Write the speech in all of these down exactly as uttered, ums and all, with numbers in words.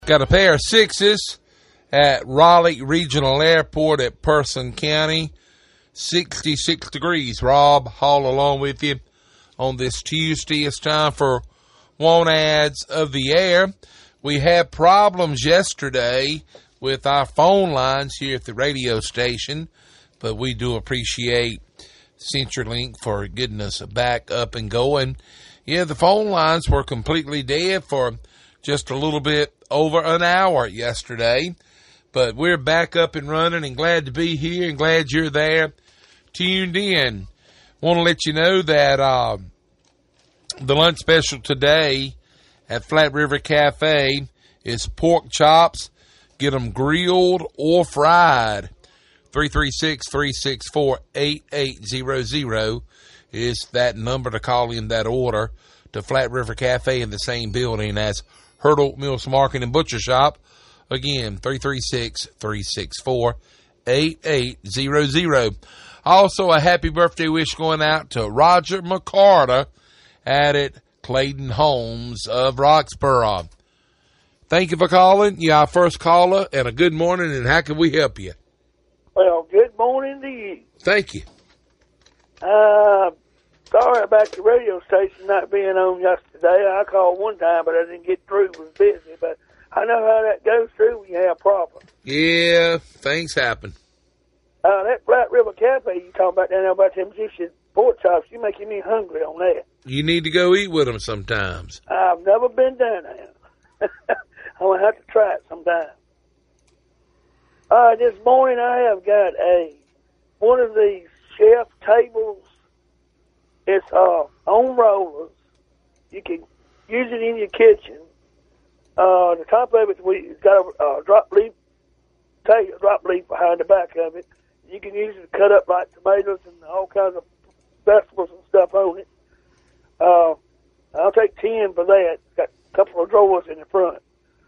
Got a pair of sixes at Raleigh Regional Airport at Person County. sixty-six degrees. Rob Hall along with you on this Tuesday. It's time for Want Ads of the Air. We had problems yesterday with our phone lines here at the radio station, but we do appreciate CenturyLink for getting us back up and going. Yeah, the phone lines were completely dead for just a little bit over an hour yesterday, but we're back up and running and glad to be here and glad you're there tuned in. Want to let you know that uh, the lunch special today at Flat River Cafe is pork chops. Get them grilled or fried. three three six, three six four, eight eight zero zero is that number to call in that order to Flat River Cafe in the same building as Hurdle Mills Market and Butcher Shop. Again, three three six, three six four, eight eight zero zero. Also, a happy birthday wish going out to Roger McCarter at it Clayton Homes of Roxborough. Thank you for calling. You're our first caller, and a good morning, and how can we help you? Well, good morning to you. Thank you. Uh, sorry about the radio station not being on yesterday. I called one time, but I didn't get through. It was busy, but I know how that goes through when you have problems. Yeah, things happen. Uh, that Flat River Cafe you talking about down there about them juicy pork chops, you making me hungry on that. You need to go eat with them sometimes. I've never been down there. I'm going to have to try it sometime. Uh, this morning I have got a, one of these chef tables. It's uh, on rollers. You can use it in your kitchen. Uh, the top of it, we it's got a uh, drop leaf, take a drop leaf behind the back of it. You can use it to cut up like tomatoes and all kinds of vegetables and stuff on it. Uh, I'll take ten for that. Got a couple of drawers in the front.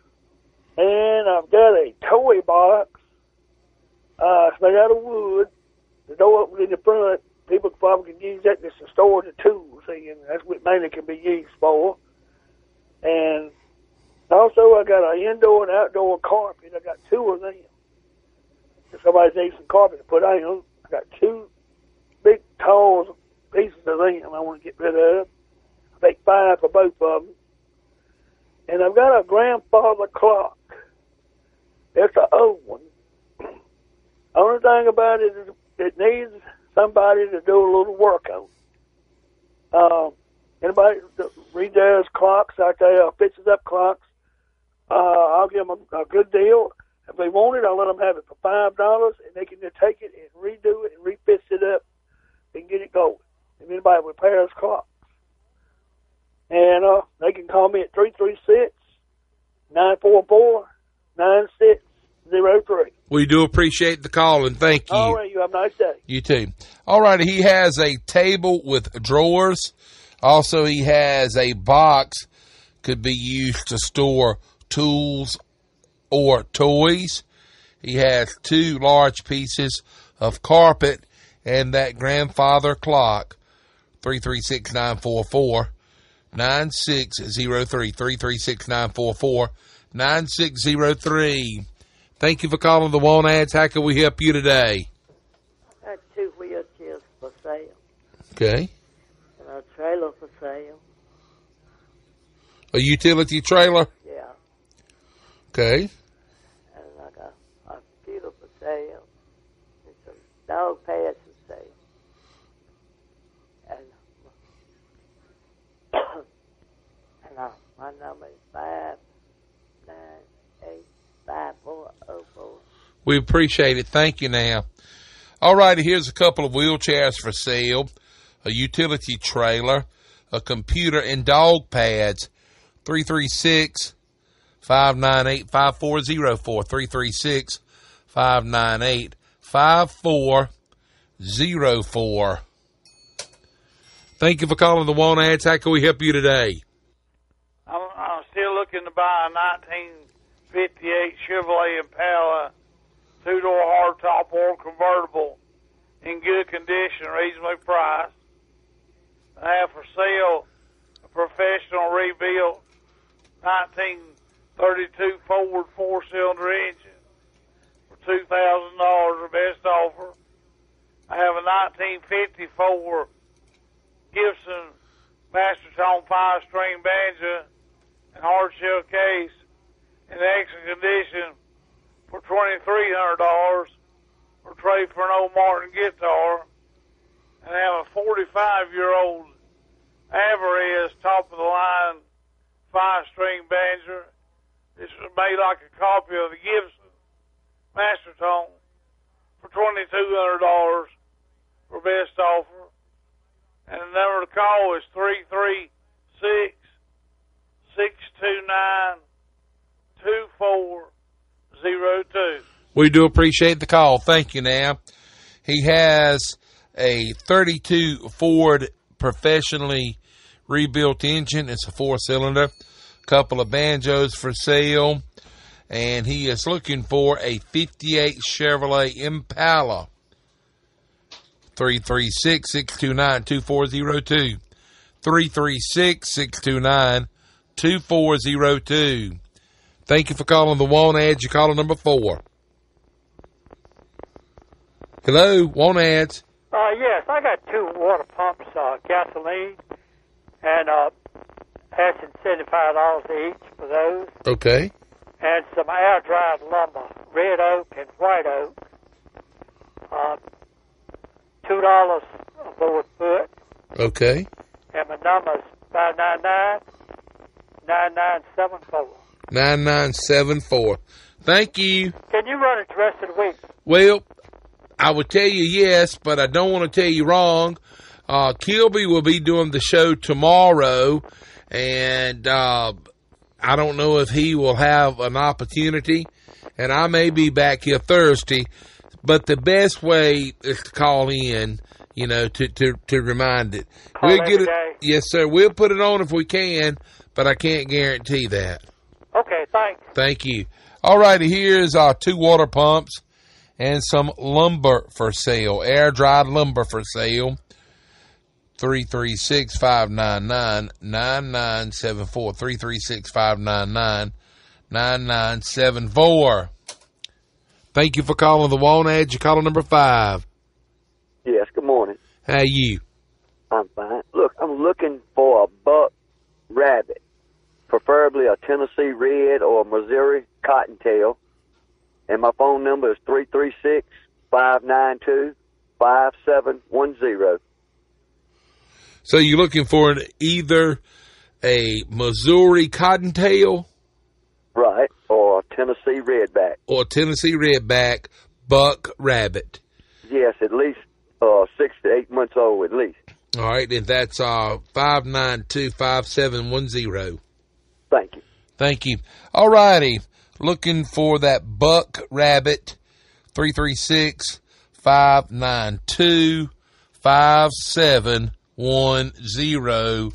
And I've got a toy box. Uh, it's made out of wood. The door opens in the front. People probably can use that just to store the tools, see, and that's what mainly can be used for. And also, I got an indoor and outdoor carpet. I got two of them. If somebody needs some carpet to put on, I got two big, tall pieces of them I want to get rid of. I take five for both of them. And I've got a grandfather clock. It's an old one. Only thing about it is it needs somebody to do a little work on. Uh, anybody that redoes clocks out there, fixes up clocks, uh, I'll give them a, a good deal. If they want it, I'll let them have it for five dollars, and they can just take it and redo it and refix it up and get it going. If anybody repairs clocks. And uh, they can call me at three three six, nine four four, nine six zero three. We do appreciate the call, and thank you. All right, you have a nice day. You too. All right, he has a table with drawers. Also, he has a box, could be used to store tools or toys. He has two large pieces of carpet and that grandfather clock. three three six, nine four four, nine six zero three. three three six, nine four four, nine six zero three. Thank you for calling the Want Ads. How can we help you today? I got two wheelchairs for sale. Okay. And a trailer for sale. A utility trailer? Yeah. Okay. And I got a computer for sale. And some dog pads for sale. And, and uh, my number is five nine eight five four oh four. We appreciate it. Thank you now. All right, here's a couple of wheelchairs for sale, a utility trailer, a computer, and dog pads. three three six, five nine eight, five four zero four. three three six, five nine eight, five four zero four. Thank you for calling the Want Ads. How can we help you today? I'm, I'm still looking to buy a nineteen fifty-eight Chevrolet Impala two-door hardtop oil convertible in good condition, reasonably priced. I have for sale a professional rebuilt nineteen thirty-two Ford four-cylinder engine for two thousand dollars, the best offer. I have a nineteen fifty-four Gibson Mastertone five-string banjo and hardshell case in excellent condition for twenty-three hundred dollars, or trade for an old Martin guitar. And I have a forty-five-year-old Averez top-of-the-line five-string banjo. This was made like a copy of the Gibson Mastertone for twenty-two hundred dollars for best offer. And the number to call is three three six, six two nine, two four zero two. We do appreciate the call. Thank you now. He has a thirty-two Ford professionally rebuilt engine. It's a four-cylinder. Couple of banjos for sale. And he is looking for a fifty-eight Chevrolet Impala. three three six, six two nine, two four zero two. three three six, six two nine, two four zero two. Thank you for calling the Want Ads. You're calling number four. Hello, Want Ads. Uh, yes, I got two water pumps, uh, gasoline, and uh, asking seventy-five dollars each for those. Okay. And some air-dried lumber, red oak and white oak. Uh, two dollars a board foot. Okay. And my number is five nine nine, nine nine seven four. nine nine seven four. Thank you. Can you run it the rest of the week? Well, I would tell you yes, but I don't want to tell you wrong. Uh, Kilby will be doing the show tomorrow, and uh, I don't know if he will have an opportunity, and I may be back here Thursday, but the best way is to call in, you know, to, to, to remind it. Call we'll every get it. day. Yes, sir. We'll put it on if we can, but I can't guarantee that. Okay, thanks. Thank you. All righty, here's our two water pumps and some lumber for sale, air-dried lumber for sale. three three six, five nine nine, nine nine seven four. three three six, five nine nine, nine nine seven four. Thank you for calling the Want Ads. You're calling number five. Yes, good morning. How are you? I'm fine. Look, I'm looking for a buck rabbit, preferably a Tennessee red or a Missouri cottontail. And my phone number is three three six, five nine two, five seven one zero. So you're looking for an, either a Missouri cottontail, right, or a Tennessee redback, or Tennessee redback buck rabbit. Yes, at least uh, six to eight months old, at least. All right, and that's uh five nine two, five seven one zero. Thank you. Thank you. All righty, looking for that buck rabbit. Three three six, five nine two, five seven one zero.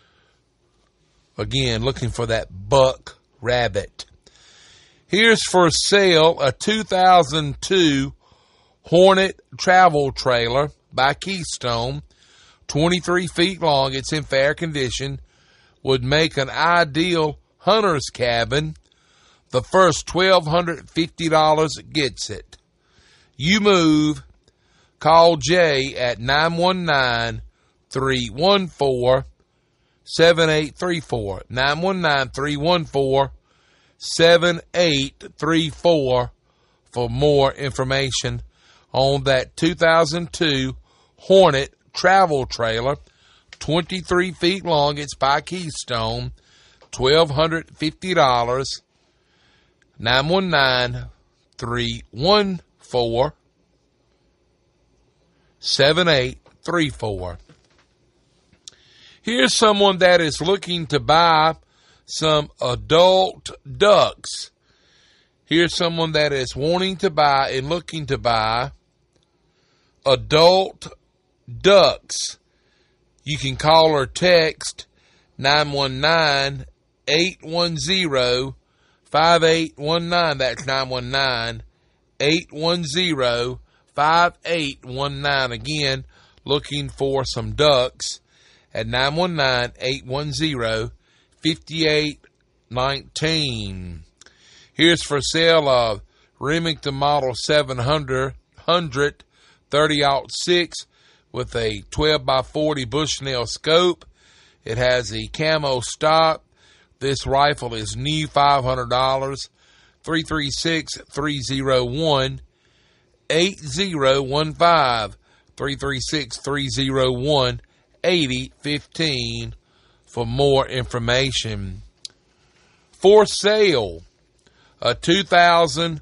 Again, looking for that buck rabbit. Here's for sale a two thousand two Hornet travel trailer by Keystone, twenty-three feet long. It's in fair condition. Would make an ideal hunter's cabin. The first twelve fifty dollars gets it. You move. Call Jay at nine one nine, three one four, seven eight three four. nine one nine, three one four, seven eight three four for more information on that two thousand two Hornet travel trailer, twenty-three feet long. It's by Keystone, twelve fifty dollars. nine one nine, three one four, seven eight three four. Here's someone that is looking to buy some adult ducks. Here's someone that is wanting to buy and looking to buy adult ducks. You can call or text nine one nine, eight one zero, five eight one nine. That's nine one nine, eight one zero, five eight one nine. Again, looking for some ducks at nine one nine, eight one zero, five eight nineteen. Here's for sale a Remington Model seven hundred, thirty aught six with a twelve by forty Bushnell scope. It has a camo stock. This rifle is new, five hundred dollars. three three six, three oh one, eight oh one five. three three six, three oh one, eight oh one five for more information. For sale, a two thousand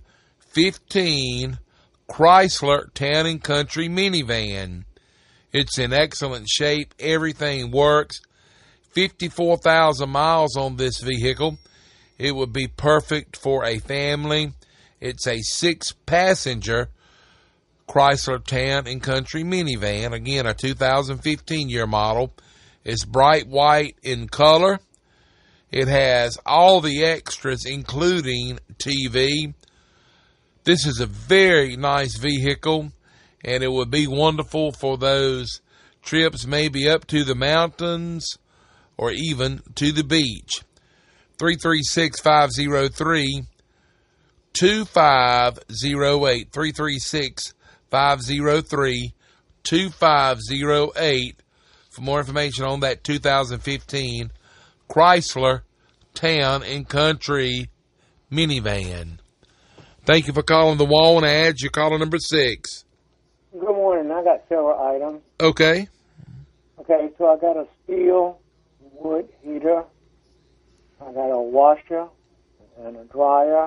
fifteen Chrysler Town and Country minivan. It's in excellent shape. Everything works. fifty-four thousand miles on this vehicle. It would be perfect for a family. It's a six-passenger Chrysler Town and Country minivan. Again, a two thousand fifteen year model. It's bright white in color. It has all the extras, including T V. This is a very nice vehicle, and it would be wonderful for those trips maybe up to the mountains or even to the beach. three three six, five oh three, two five oh eight. three three six, five oh three, two five oh eight for more information on that two thousand fifteen Chrysler Town and Country minivan. Thank you for calling the Wallen Ads. You're caller number six. Good morning. I got several items. Okay. Okay, so I got a steel wood heater. I got a washer and a dryer.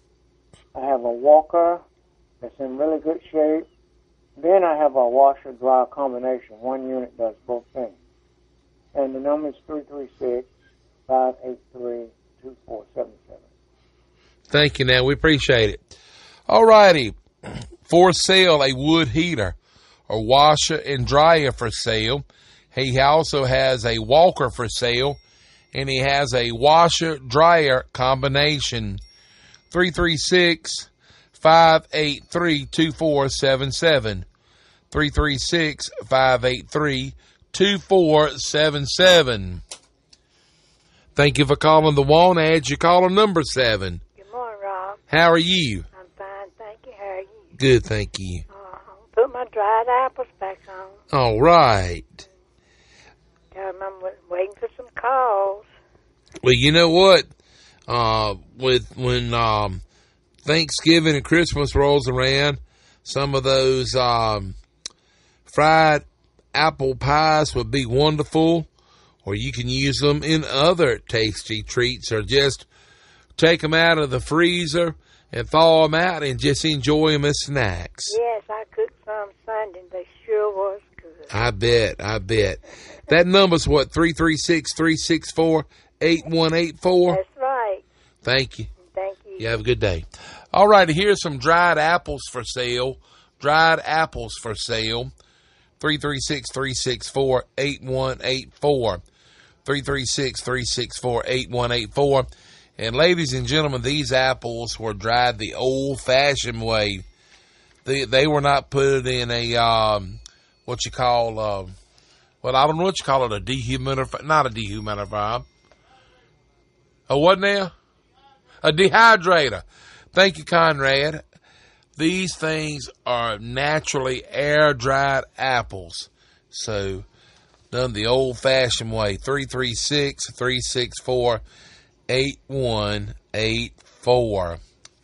I have a walker that's in really good shape. Then I have a washer-dryer combination. One unit does both things. And the number is three three six, five eight three, two four seven seven. Thank you. Now, we appreciate it. All righty. For sale, a wood heater, a washer and dryer for sale. He also has a walker for sale, and he has a washer-dryer combination. three three six, five eight three, two four seven seven. three three six, five eight three, two four seven seven. Thank you for calling the Wallen Ads. You're caller number seven. Good morning, Rob. How are you? I'm fine, thank you. How are you? Good, thank you. Uh, put my dried apples back on. All right. Um, I'm waiting for some calls. Well, you know what? Uh, with when um, Thanksgiving and Christmas rolls around, some of those um, fried apple pies would be wonderful, or you can use them in other tasty treats, or just take them out of the freezer and thaw them out and just enjoy them as snacks. Yes, I cooked some Sunday. They sure was good. I bet, I bet. That number's what, three three six, three six four, eight one eight four? That's right. Thank you. Thank you. You have a good day. All right, here's some dried apples for sale. Dried apples for sale. three three six, three six four, eight one eight four. three three six, three six four, eight one eight four. And ladies and gentlemen, these apples were dried the old-fashioned way. They, they were not put in a, um, what you call, uh, well, I don't know what you call it, a dehumidifier, not a dehumidifier. A what now? A dehydrator. Thank you, Conrad. These things are naturally air-dried apples. So, done the old-fashioned way. three three six, three six four, eight one eight four.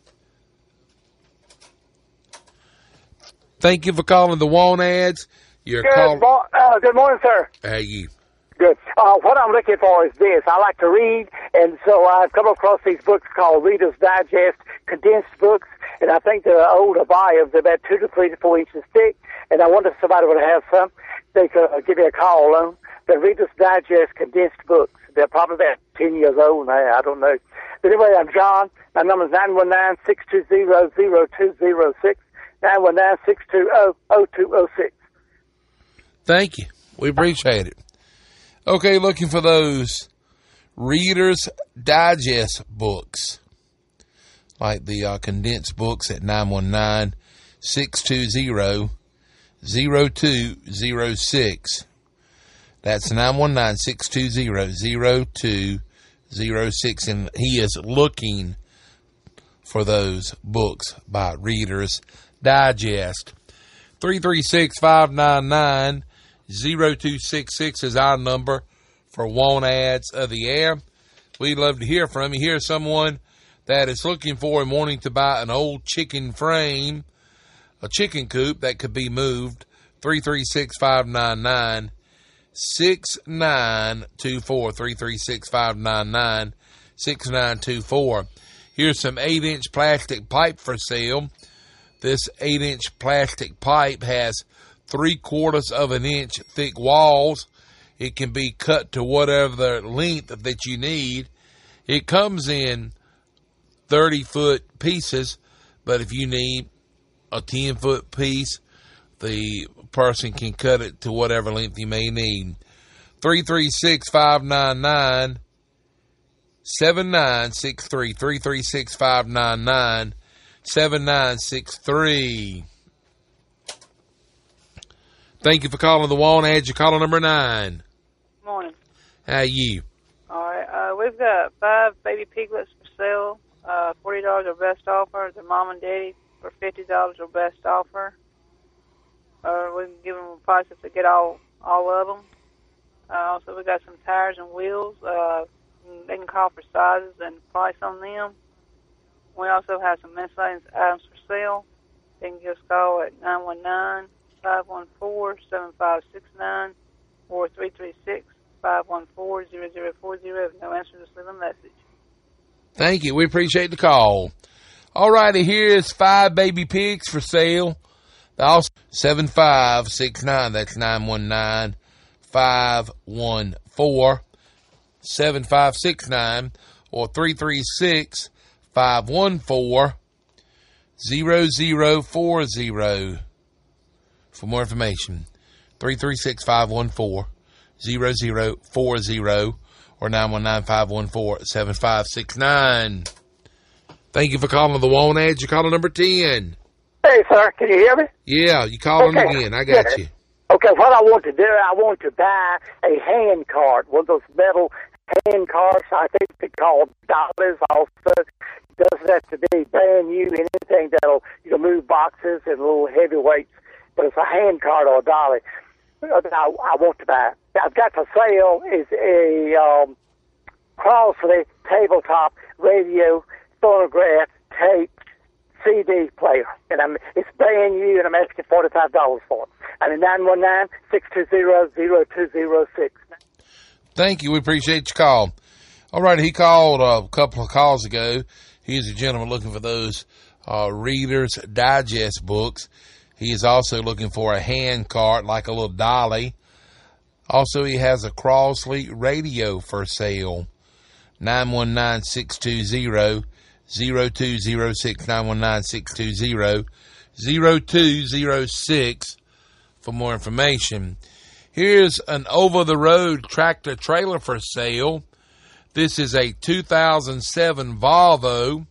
Thank you for calling the Wallen Ads. You're Good, call- mo- uh, good morning, sir. How you? Good. Uh, what I'm looking for is this. I like to read, and so I've come across these books called Reader's Digest condensed books, and I think they're older volumes. They're about two to three to four inches thick, and I wonder if somebody would have some. They could uh, give me a call on the Reader's Digest condensed books. They're probably about ten years old now. I don't know. But anyway, I'm John. My number is nine one nine, six two zero, zero two zero six, nine one nine, six two zero, zero two zero six. Thank you. We appreciate it. Okay, looking for those Reader's Digest books, like the uh, condensed books at nine one nine, six two zero, zero two zero six. That's nine one nine, six two zero, zero two zero six, and he is looking for those books by Reader's Digest. three three six, five nine nine, zero two six six is our number for Want Ads of the Air. We'd love to hear from you. Here's someone that is looking for and wanting to buy an old chicken frame, a chicken coop that could be moved. three three six, five nine nine, six nine two four. three three six, five nine nine, six nine two four. Here's some eight inch plastic pipe for sale. This eight inch plastic pipe has three quarters of an inch thick walls. It can be cut to whatever length that you need. It comes in thirty foot pieces, but if you need a ten foot piece, the person can cut it to whatever length you may need. three three six, five nine nine, seven nine six three. three three six, five nine nine, seven nine six three. Thank you for calling the Want Ads. You're caller number nine. Morning. How are you? All right. Uh, we've got five baby piglets for sale. Uh, forty dollars our best offer. Their mom and daddy for fifty dollars our best offer. Uh, we can give them a price if they get all all of them. Uh, also, we got some tires and wheels. Uh, they can call for sizes and price on them. We also have some miscellaneous items for sale. They can give us a call at nine one nine, five one four, seven five six nine or three three six, five one four, zero zero four zero. If no answer, just leave a message. Thank you. We appreciate the call. All righty, here's five baby pigs for sale. Also, seven five six nine. That's nine one nine, five one four, seven five six nine or three three six, five one four, zero zero four zero. For more information, three three six, five one four, zero zero four zero or nine one nine, five one four, seven five six nine. Thank you for calling the Want Ads. You're calling number ten. Hey, sir, can you hear me? Yeah, you calling Okay. again. I got Yeah. you. Okay, what I want to do, I want to buy a hand cart, one of those metal hand carts. I think they're called dollars also. It doesn't have to be brand new, anything that'll, you know, move boxes and little heavy weights, but it's a hand cart or a dolly. I, I want to buy. I've got for sale is a um, Crossley tabletop radio, phonograph, tape, C D player, and I'm it's brand new, and I'm asking forty-five dollars for it. I mean, nine one nine, six two zero, zero two zero six. Thank you. We appreciate your call. All right, he called a couple of calls ago. He's a gentleman looking for those uh, Reader's Digest books. He is also looking for a hand cart, like a little dolly. Also, he has a Crossley radio for sale. nine one nine, six two zero, zero two zero six, nine one nine, six two zero, zero two zero six for more information. Here's an over-the-road tractor trailer for sale. This is a two thousand seven Volvo.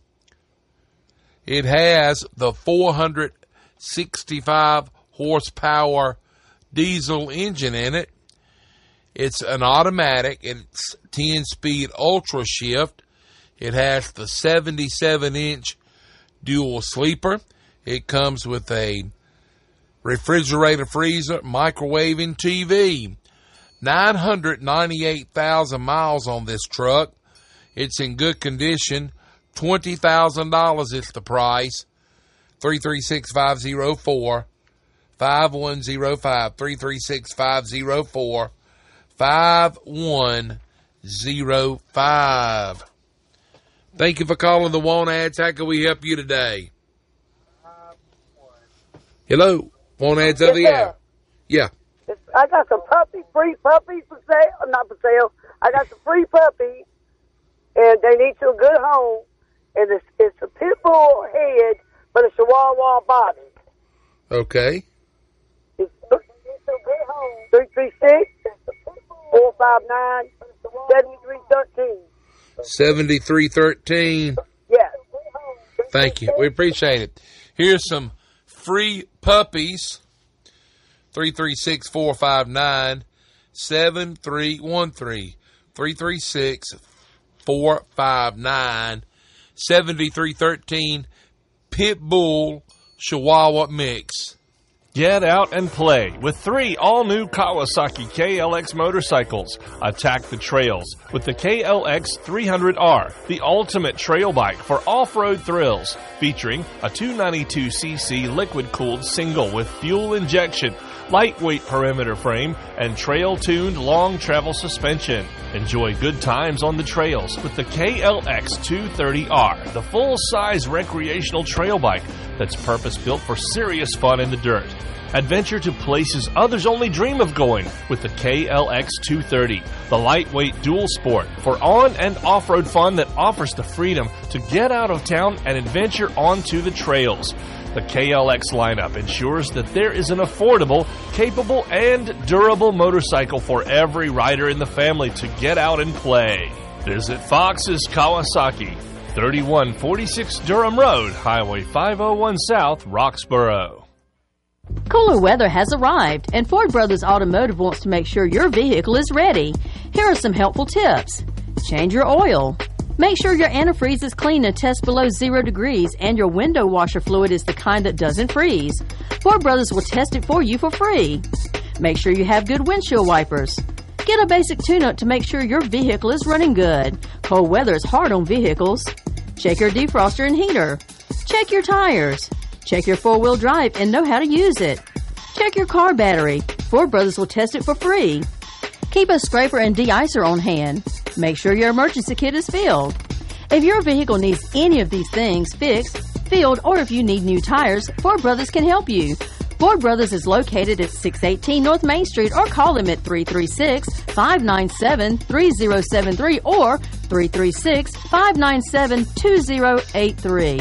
It has the four hundred sixty-five horsepower diesel engine in it. It's an automatic. It's ten-speed ultra shift. It has the seventy-seven inch dual sleeper. It comes with a refrigerator, freezer, microwave, and T V. nine hundred ninety-eight thousand miles on this truck. It's in good condition. twenty thousand dollars is the price. three three six, five zero four, five one zero five. three three six, five zero four, five one zero five. Thank you for calling the Want Ads. How can we help you today? Hello, Want Ads of the Yes, Air. sir. Yeah. I got some puppy, free puppies for sale. Not for sale. I got some free puppies, and they need to a good home. And it's, it's a pit bull head, but it's a Chihuahua body. Okay. It's a good home. three three six, four five nine, seven three one three. seventy-three thirteen. Yes. Thank you. We appreciate it. Here's some free puppies. three three six, four five nine, seven three one three. three three six, four five nine, seven three one three. Pitbull Chihuahua mix. Get out and play with three all-new Kawasaki K L X motorcycles. Attack the trails with the K L X three hundred R, the ultimate trail bike for off-road thrills, featuring a two ninety-two c c liquid-cooled single with fuel injection, lightweight perimeter frame, and trail-tuned long-travel suspension. Enjoy good times on the trails with the K L X two thirty R, the full-size recreational trail bike that's purpose-built for serious fun in the dirt. Adventure to places others only dream of going with the K L X two thirty, the lightweight dual sport for on- and off-road fun that offers the freedom to get out of town and adventure onto the trails. The K L X lineup ensures that there is an affordable, capable, and durable motorcycle for every rider in the family to get out and play. Visit Fox's Kawasaki, thirty-one forty-six Durham Road, Highway five oh one South, Roxborough. Cooler weather has arrived, and Ford Brothers Automotive wants to make sure your vehicle is ready. Here are some helpful tips. Change your oil. Make sure your antifreeze is clean and tests below zero degrees, and your window washer fluid is the kind that doesn't freeze. Ford Brothers will test it for you for free. Make sure you have good windshield wipers. Get a basic tune-up to make sure your vehicle is running good. Cold weather is hard on vehicles. Check your defroster and heater. Check your tires. Check your four-wheel drive and know how to use it. Check your car battery. Ford Brothers will test it for free. Keep a scraper and de-icer on hand. Make sure your emergency kit is filled. If your vehicle needs any of these things fixed, filled, or if you need new tires, Ford Brothers can help you. Ford Brothers is located at six eighteen North Main Street, or call them at three three six, five nine seven, three zero seven three or three three six, five nine seven, two zero eight three.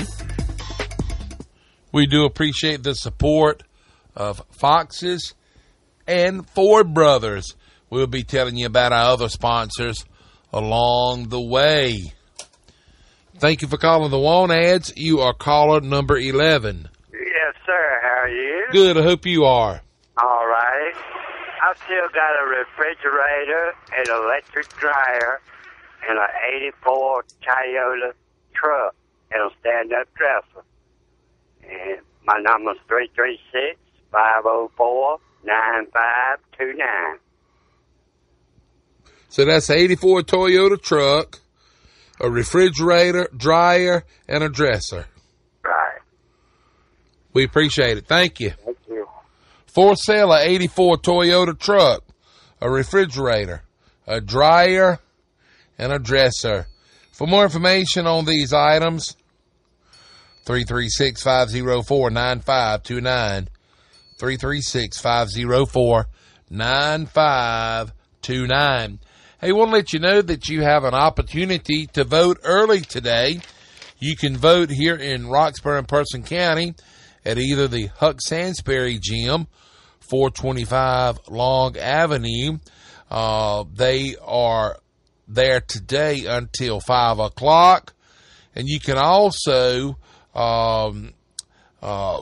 We do appreciate the support of Fox's and Ford Brothers. We'll be telling you about our other sponsors along the way. Thank you for calling the Want Ads. You are caller number eleven. Yes, sir. How are you? Good. I hope you are. All right. I've still got a refrigerator, an electric dryer, and an eighty-four Toyota truck and a stand-up dresser. And my number's three three six, five oh four, nine five two nine. So that's an eighty-four Toyota truck, a refrigerator, dryer, and a dresser. Right. We appreciate it. Thank you. Thank you. For sale, a eighty-four Toyota truck, a refrigerator, a dryer, and a dresser. For more information on these items, three three six, five oh four, nine five two nine, three three six, five oh four, nine five two nine. Hey, we want to let you know that you have an opportunity to vote early today. You can vote here in Roxborough and Person County at either the Huck Sansbury Gym, four twenty-five Long Avenue. Uh, they are there today until five o'clock. And you can also um, uh,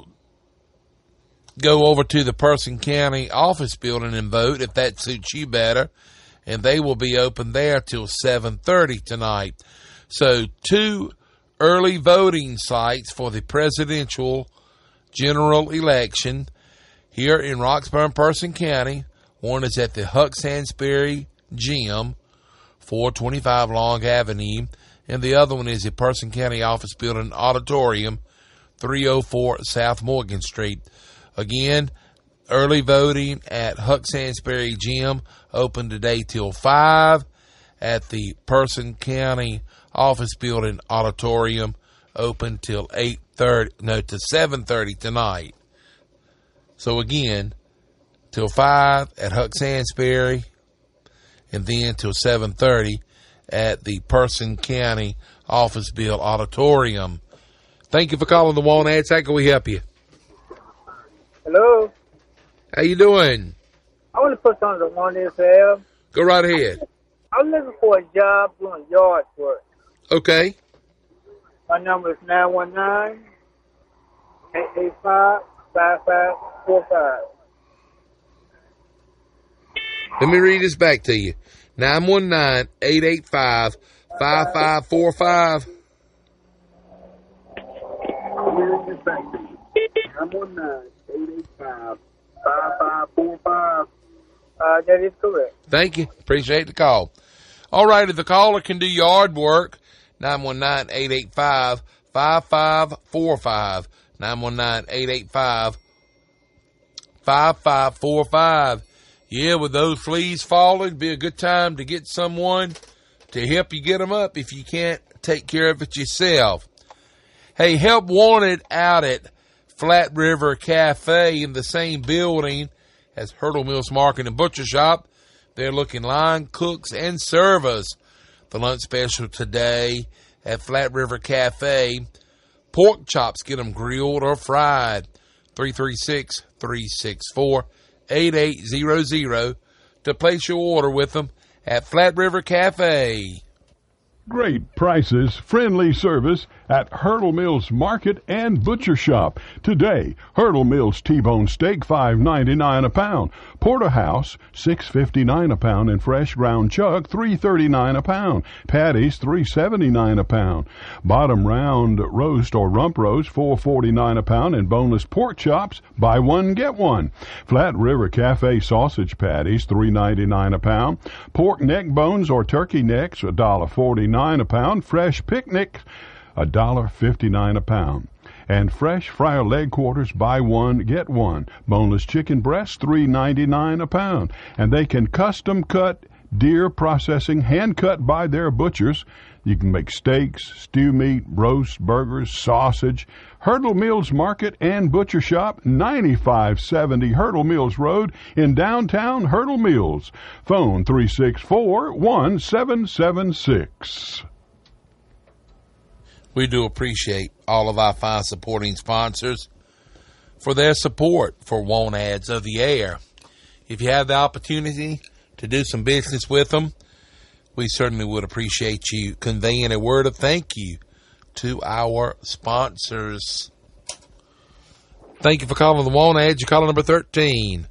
go over to the Person County office building and vote if that suits you better. And they will be open there till seven thirty tonight. So two early voting sites for the presidential general election here in Roxborough and Person County. One is at the Huck Sansbury Gym, four twenty-five Long Avenue. And the other one is the Person County Office Building Auditorium, three oh four South Morgan Street. Again, early voting at Huck Sansbury Gym, open today till five. At the Person County Office Building Auditorium, open till eight thirty, no, to seven thirty tonight. So again, till five at Huck Sansbury, and then till seven thirty at the Person County Office Building Auditorium. Thank you for calling the Want Ads. How can we help you? Hello. How you doing? I want to put something on this air. Go right ahead. I'm looking for a job doing yard work. Okay. My number is nine one nine, eight eight five, five five four five. Let me read this back to you. nine one nine, eight eight five, five five four five. nine one nine, eight eight five, five five four five. Uh, that is correct. Thank you. Appreciate the call. All right, if the caller can do yard work, nine one nine, eight eight five, five five four five. nine one nine, eight eight five, five five four five. Yeah, with those fleas falling, it'd be a good time to get someone to help you get them up if you can't take care of it yourself. Hey, help wanted out at Flat River Cafe in the same building as Hurdle Mills Market and Butcher Shop. They're looking line cooks and servers. The lunch special today at Flat River Cafe, pork chops, get them grilled or fried. three three six, three six four, eight eight zero zero to place your order with them at Flat River Cafe. Great prices, friendly service at Hurdle Mills Market and Butcher Shop. Today, Hurdle Mills T-bone steak five ninety-nine a pound, porterhouse six fifty-nine a pound, and fresh ground chuck three thirty-nine a pound, patties three seventy-nine a pound, bottom round roast or rump roast four forty-nine a pound, and boneless pork chops buy one get one. Flat River Cafe sausage patties three ninety-nine a pound, pork neck bones or turkey necks one forty-nine a pound, fresh picnic one fifty-nine a pound, and fresh fryer leg quarters buy one get one. Boneless chicken breasts three ninety-nine a pound, and they can custom cut deer processing, hand cut by their butchers. You can make steaks, stew meat, roast, burgers, sausage. Hurdle Mills Market and Butcher Shop, ninety-five seventy Hurdle Mills Road in downtown Hurdle Mills. Phone three six four, one seven seven six. We do appreciate all of our fine supporting sponsors for their support for Want Ads of the Air. If you have the opportunity to do some business with them, we certainly would appreciate you conveying a word of thank you to our sponsors. Thank you for calling the Want Ads. You're calling number thirteen.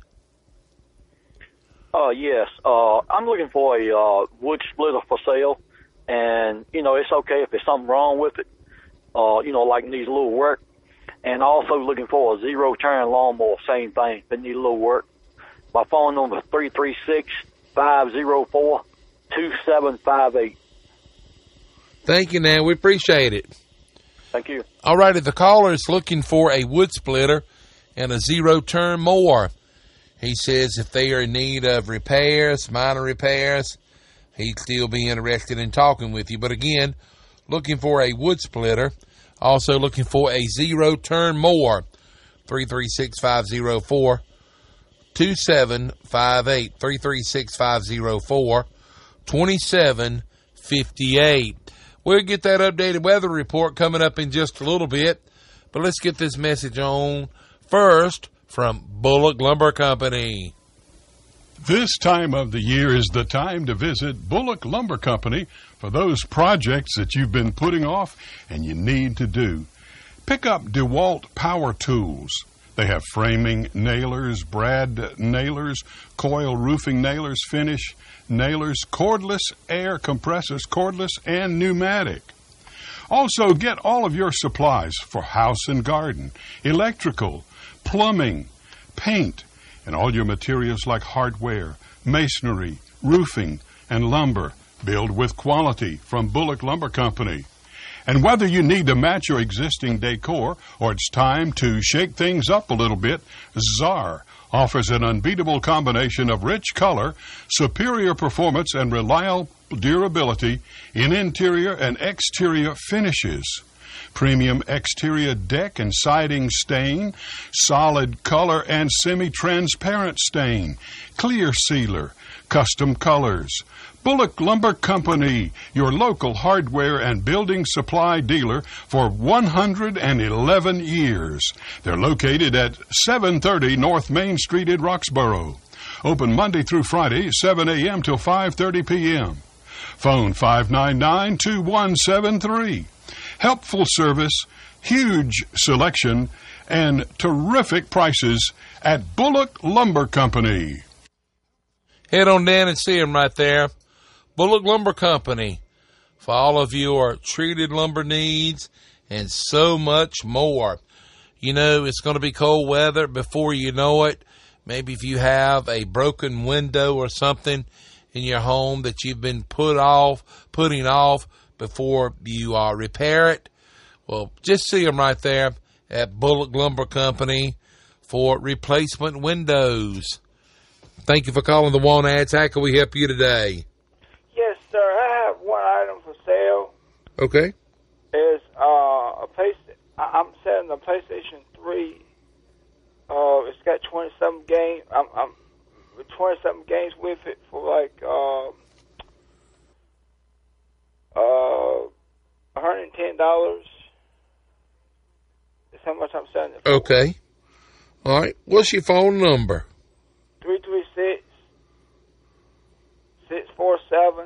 Uh, yes. Uh, I'm looking for a uh, wood splitter for sale. And, you know, it's okay if there's something wrong with it, uh, you know, like needs a little work. And also looking for a zero-turn lawnmower, same thing, that needs a little work. My phone number is three three six, five zero four, two seven five eight. Thank you, Nan. We appreciate it. Thank you. All right, if the caller is looking for a wood splitter and a zero-turn mower, he says if they are in need of repairs, minor repairs, he'd still be interested in talking with you. But again, looking for a wood splitter, also looking for a zero-turn mower, three three six, five zero four, two seven five eight, three three six, five zero four, two seven five eight. We'll get that updated weather report coming up in just a little bit, but let's get this message on first from Bullock Lumber Company. This time of the year is the time to visit Bullock Lumber Company for those projects that you've been putting off and you need to do. Pick up DeWalt Power Tools. They have framing nailers, brad nailers, coil roofing nailers, finish nailers, cordless air compressors, cordless and pneumatic. Also, get all of your supplies for house and garden, electrical, plumbing, paint, and all your materials like hardware, masonry, roofing, and lumber. Build with quality from Bullock Lumber Company. And whether you need to match your existing decor or it's time to shake things up a little bit, Czar offers an unbeatable combination of rich color, superior performance, and reliable durability in interior and exterior finishes. Premium exterior deck and siding stain, solid color and semi-transparent stain, clear sealer, custom colors. Bullock Lumber Company, your local hardware and building supply dealer for one hundred eleven years. They're located at seven thirty North Main Street in Roxborough. Open Monday through Friday, seven a.m. till five thirty p.m. Phone five nine nine, two one seven three. Helpful service, huge selection, and terrific prices at Bullock Lumber Company. Head on down and see them right there. Bullock Lumber Company, for all of your treated lumber needs and so much more. You know, it's going to be cold weather before you know it. Maybe if you have a broken window or something in your home that you've been put off, putting off before you uh, repair it, well, just see them right there at Bullock Lumber Company for replacement windows. Thank you for calling the Want-Ads. How can we help you today? Yes, sir. I have one item for sale. Okay. Is uh, a place. I'm selling the PlayStation three. Uh, it's got twenty-something games. I'm, I'm twenty-something games with it for like uh, uh, one hundred ten dollars. That's how much I'm selling it for. Okay. All right. What's your phone number? three three six, six four seven,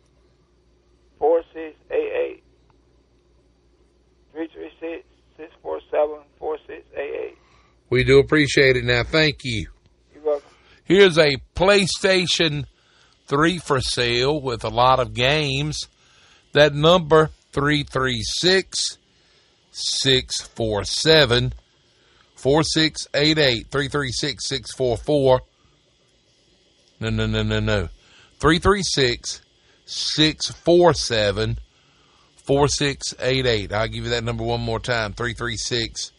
four six eight eight. three three six, six four seven, four six eight eight. We do appreciate it now. Thank you. You're welcome. Here's a PlayStation three for sale with a lot of games. That number, three three six, six four seven, four six eight eight. three three six, six four four. No, no, no, no, no. three three six, six four seven, four six eight eight. I'll give you that number one more time. three three six,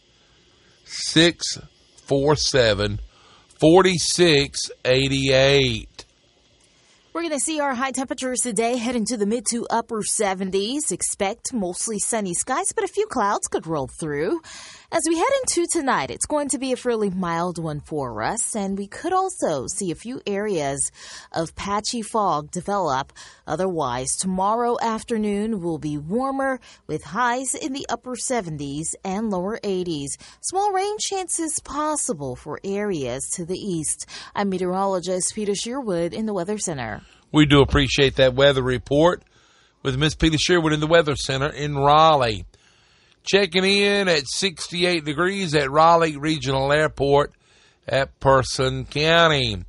six four seven, four six eight eight. We're going to see our high temperatures today heading to the mid to upper seventies. Expect mostly sunny skies, but a few clouds could roll through. As we head into tonight, it's going to be a fairly mild one for us, and we could also see a few areas of patchy fog develop. Otherwise, tomorrow afternoon will be warmer with highs in the upper seventies and lower eighties. Small rain chances possible for areas to the east. I'm meteorologist Peter Sherwood in the Weather Center. We do appreciate that weather report with Miss Peter Sherwood in the Weather Center in Raleigh. Checking in at sixty-eight degrees at Raleigh Regional Airport at Person County.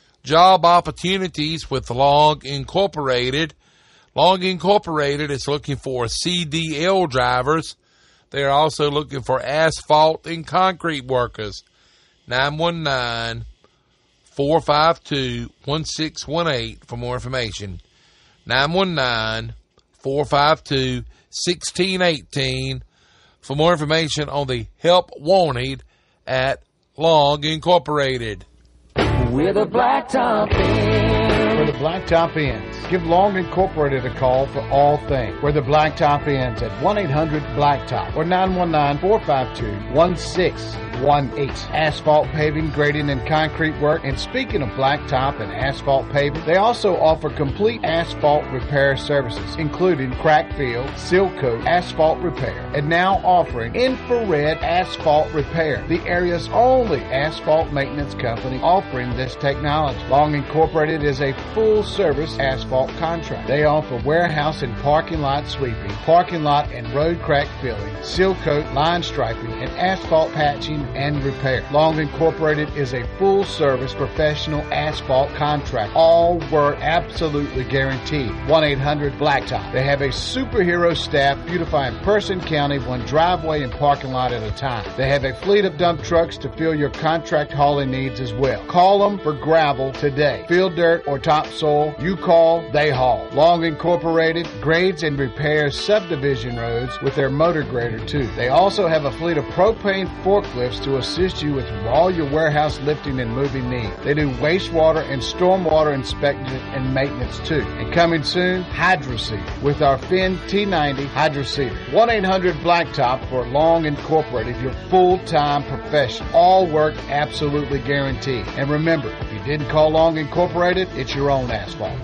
Job opportunities with Long Incorporated. Long Incorporated is looking for C D L drivers. They are also looking for asphalt and concrete workers. nine one nine, four five two, one six one eight for more information. nine one nine, four five two, one six one eight for more information on the help wanted at Long Incorporated. We're the Blacktop Ends. We're the Blacktop Ends. Give Long Incorporated a call for all things. We're the Blacktop Ends at one eight hundred blacktop or nine one nine, four five two, one six one eight. Asphalt paving, grading, and concrete work. And speaking of blacktop and asphalt paving, they also offer complete asphalt repair services, including crack fill, seal coat, asphalt repair, and now offering infrared asphalt repair. The area's only asphalt maintenance company offering this technology. Long Incorporated is a full-service asphalt contractor. They offer warehouse and parking lot sweeping, parking lot and road crack filling, seal coat, line striping, and asphalt patching and repair. Long Incorporated is a full-service professional asphalt contract. All work absolutely guaranteed. one eight hundred blacktop. They have a superhero staff beautifying Person County one driveway and parking lot at a time. They have a fleet of dump trucks to fill your contract hauling needs as well. Call them for gravel today. Field dirt or topsoil, you call, they haul. Long Incorporated grades and repairs subdivision roads with their motor grader too. They also have a fleet of propane forklifts to assist you with all your warehouse lifting and moving needs. They do wastewater and stormwater inspection and maintenance too. And coming soon, HydroSeeder with our Finn T ninety HydroSeeder. one eight hundred blacktop for Long Incorporated, your full-time professional. All work absolutely guaranteed. And remember, if you didn't call Long Incorporated, it's your own asphalt.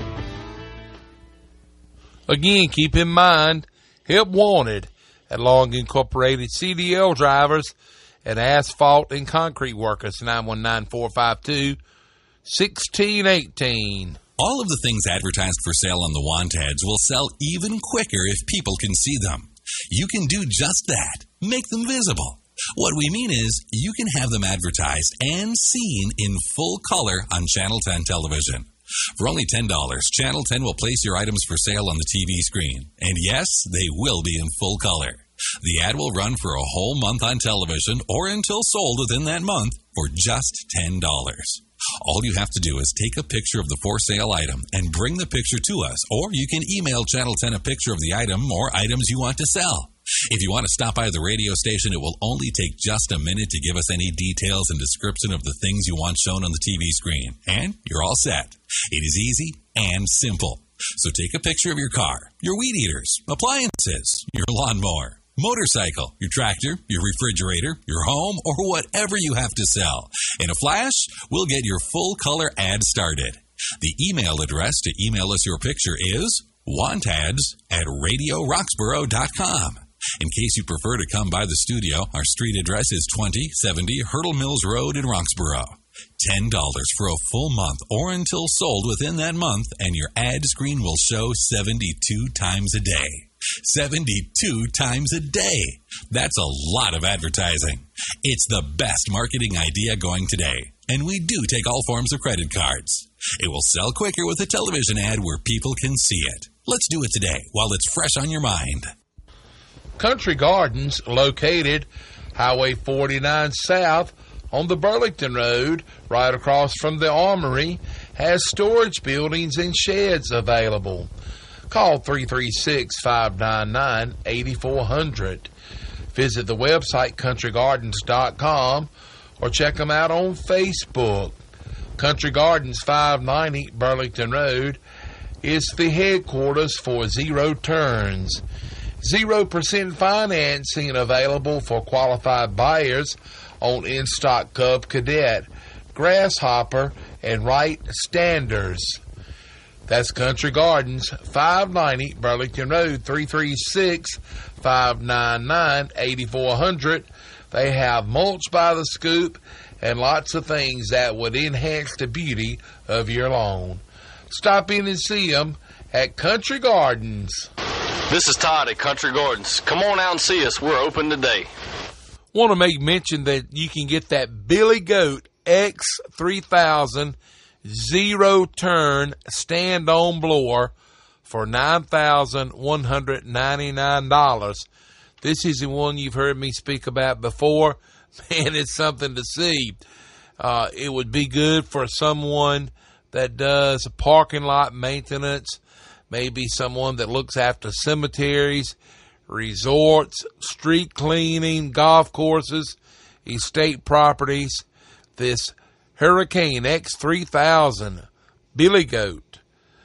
Again, keep in mind, help wanted at Long Incorporated. C D L drivers and asphalt and concrete workers. nine one nine, four five two, one six one eight. All of the things advertised for sale on the want ads will sell even quicker if people can see them. You can do just that. Make them visible. What we mean is you can have them advertised and seen in full color on Channel ten television. For only ten dollars, Channel ten will place your items for sale on the T V screen. And yes, they will be in full color. The ad will run for a whole month on television or until sold within that month for just ten dollars. All you have to do is take a picture of the for sale item and bring the picture to us, or you can email Channel ten a picture of the item or items you want to sell. If you want to stop by the radio station, it will only take just a minute to give us any details and description of the things you want shown on the T V screen, and you're all set. It is easy and simple. So take a picture of your car, your weed eaters, appliances, your lawnmower, motorcycle, your tractor, your refrigerator, your home, or whatever you have to sell. In a flash, we'll get your full color ad started. The email address to email us your picture is wantads at radio roxborough dot com. In case you prefer to come by the studio, our street address is twenty seventy Hurdle Mills Road in Roxborough. ten dollars for a full month or until sold within that month, and your ad screen will show seventy-two times a day. seventy-two times a day. That's a lot of advertising. It's the best marketing idea going today, and we do take all forms of credit cards. It will sell quicker with a television ad where people can see it. Let's do it today while it's fresh on your mind. Country Gardens, located Highway forty-nine South on the Burlington Road, right across from the Armory, has storage buildings and sheds available. Call three three six, five nine nine, eight four zero zero. Visit the website country gardens dot com or check them out on Facebook. Country Gardens, five ninety Burlington Road, is the headquarters for Zero Turns. zero percent financing available for qualified buyers on in-stock Cub Cadet, Grasshopper, and Wright Standers. That's Country Gardens, five ninety Burlington Road, three three six, five nine nine, eight four zero zero. They have mulch by the scoop and lots of things that would enhance the beauty of your lawn. Stop in and see them at Country Gardens. This is Todd at Country Gardens. Come on out and see us. We're open today. Want to make mention that you can get that Billy Goat X three thousand zero turn stand-on blower for nine thousand one hundred ninety-nine dollars. This is the one you've heard me speak about before. Man, it's something to see. Uh, it would be good for someone that does parking lot maintenance, maybe someone that looks after cemeteries, resorts, street cleaning, golf courses, estate properties. This Hurricane X three thousand Billy Goat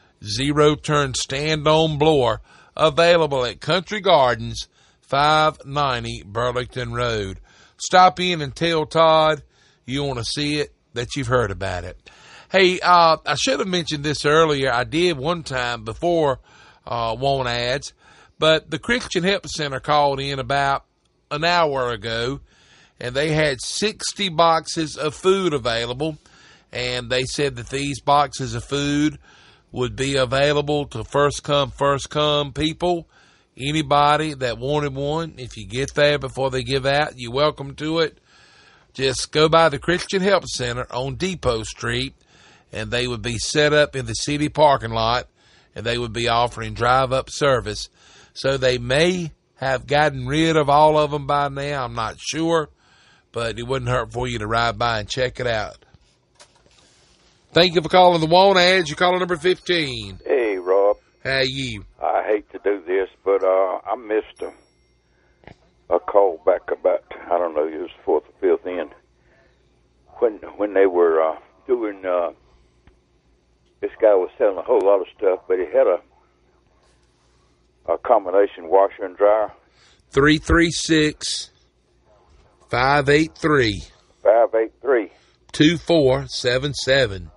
zero turn stand-on blower available at Country Gardens, five ninety Burlington Road. Stop in and tell Todd you want to see it, that you've heard about it. Hey, uh, I should have mentioned this earlier. I did one time before uh, Want Ads, but the Christian Help Center called in about an hour ago, and they had sixty boxes of food available, and they said that these boxes of food would be available to first come, first come people. Anybody that wanted one, if you get there before they give out, you're welcome to it. Just go by the Christian Help Center on Depot Street, and they would be set up in the city parking lot, and they would be offering drive-up service. So they may have gotten rid of all of them by now. I'm not sure, but it wouldn't hurt for you to ride by and check it out. Thank you for calling the Want Ads. You're calling number fifteen. Hey, Rob. How you? I hate to do this, but uh, I missed a, a call back about, I don't know, it was fourth or fifth end, when when they were uh, doing, uh, this guy was selling a whole lot of stuff, but he had a, a combination washer and dryer. three three six, five eight three, five eight three, two four seven seven.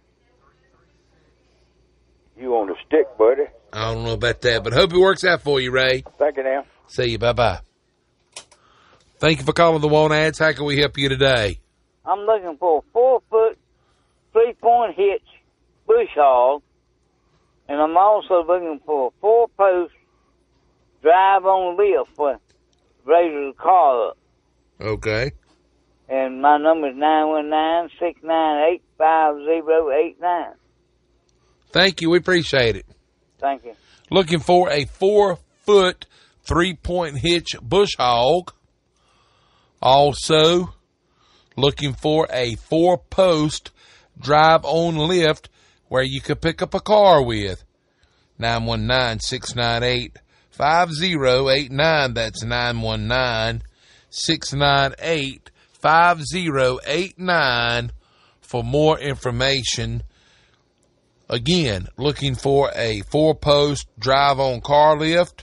You on the stick, buddy? I don't know about that, but hope it works out for you, Ray. Thank you now. See you. Bye-bye. Thank you for calling the Want Ads. How can we help you today? I'm looking for a four-foot, three-point hitch bush hog, and I'm also looking for a four-post drive-on lift for raising the car up. Okay. And my number is nine one nine, six nine eight, five zero eight nine. Thank you. We appreciate it. Thank you. Looking for a four-foot, three-point hitch bush hog. Also, looking for a four-post drive-on lift where you could pick up a car with. nine one nine, six nine eight, five zero eight nine. That's nine one nine, six nine eight, five zero eight nine for more information. Again, looking for a four-post drive-on car lift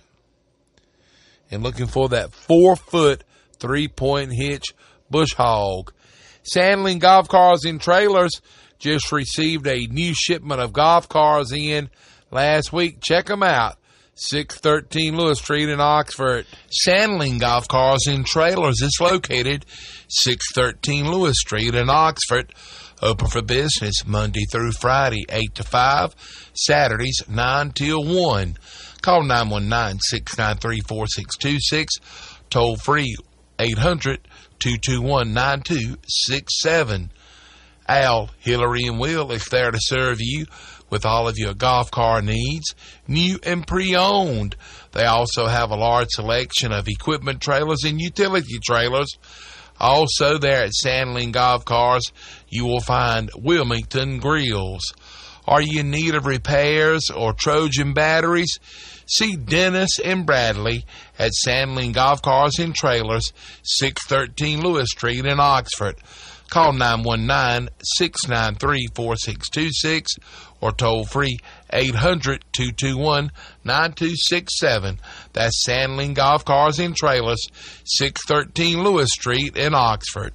and looking for that four-foot, three-point hitch bush hog. Sandling Golf Cars and Trailers just received a new shipment of golf cars in last week. Check them out. six thirteen Lewis Street in Oxford. Sandling Golf Cars and Trailers is located six thirteen Lewis Street in Oxford. Open for business Monday through Friday, eight to five, Saturdays, nine till one. Call nine one nine, six nine three, four six two six. Toll free, eight hundred, two two one, nine two six seven. Al, Hillary, and Will is there to serve you with all of your golf car needs, new and pre-owned. They also have a large selection of equipment trailers and utility trailers. Also, there at Sandling Golf Cars, you will find Wilmington grills. Are you in need of repairs or Trojan batteries? See Dennis and Bradley at Sandling Golf Cars and Trailers, six thirteen Lewis Street in Oxford. Call nine one nine, six nine three, four six two six or toll free eight hundred, two two one, nine two six seven. That's Sandling Golf Cars and Trailers, six thirteen Lewis Street in Oxford.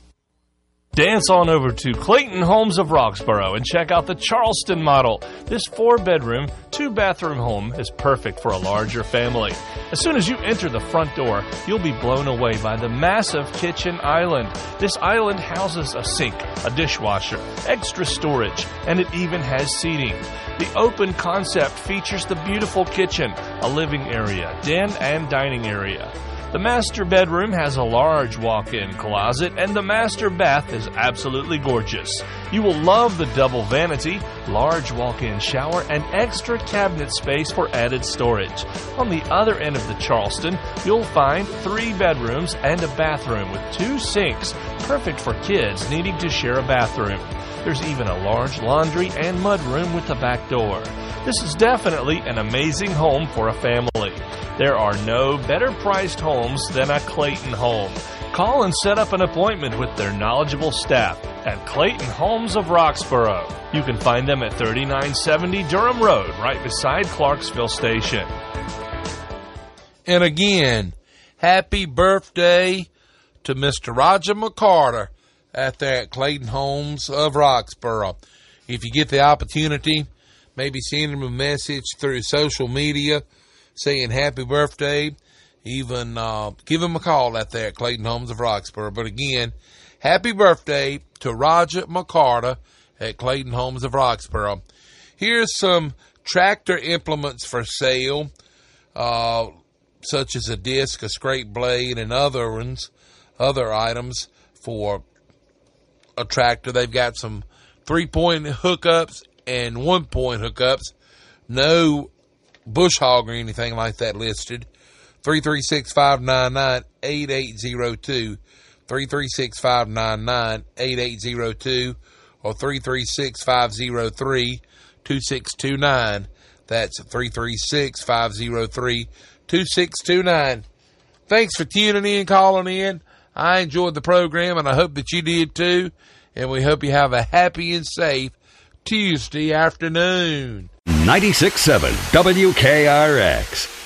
Dance on over to Clayton Homes of Roxborough and check out the Charleston model. This four-bedroom, two-bathroom home is perfect for a larger family. As soon as you enter the front door, you'll be blown away by the massive kitchen island. This island houses a sink, a dishwasher, extra storage, and it even has seating. The open concept features the beautiful kitchen, a living area, den, and dining area. The master bedroom has a large walk-in closet, and the master bath is absolutely gorgeous. You will love the double vanity, large walk-in shower, and extra cabinet space for added storage. On the other end of the Charleston, you'll find three bedrooms and a bathroom with two sinks, perfect for kids needing to share a bathroom. There's even a large laundry and mudroom with a back door. This is definitely an amazing home for a family. There are no better priced homes than a Clayton home. Call and set up an appointment with their knowledgeable staff at Clayton Homes of Roxborough. You can find them at thirty-nine seventy Durham Road, right beside Clarksville Station. And again, happy birthday to Mister Roger McCarter out there at Clayton Homes of Roxborough. If you get the opportunity, maybe send him a message through social media saying happy birthday. Even uh, give him a call out there at Clayton Homes of Roxborough. But again, happy birthday to Roger McCarter at Clayton Homes of Roxborough. Here's some tractor implements for sale, uh, such as a disc, a scrape blade, and other ones, other items for a tractor. They've got some three-point hookups and one-point hookups. No bush hog or anything like that listed. three three six, five nine nine, eight eight zero two. three three six, five nine nine, eight eight zero two or three three six, five zero three, two six two nine. That's three three six, five zero three, two six two nine. Thanks for tuning in, calling in. I enjoyed the program, and I hope that you did too. And we hope you have a happy and safe Tuesday afternoon. ninety-six point seven W K R X.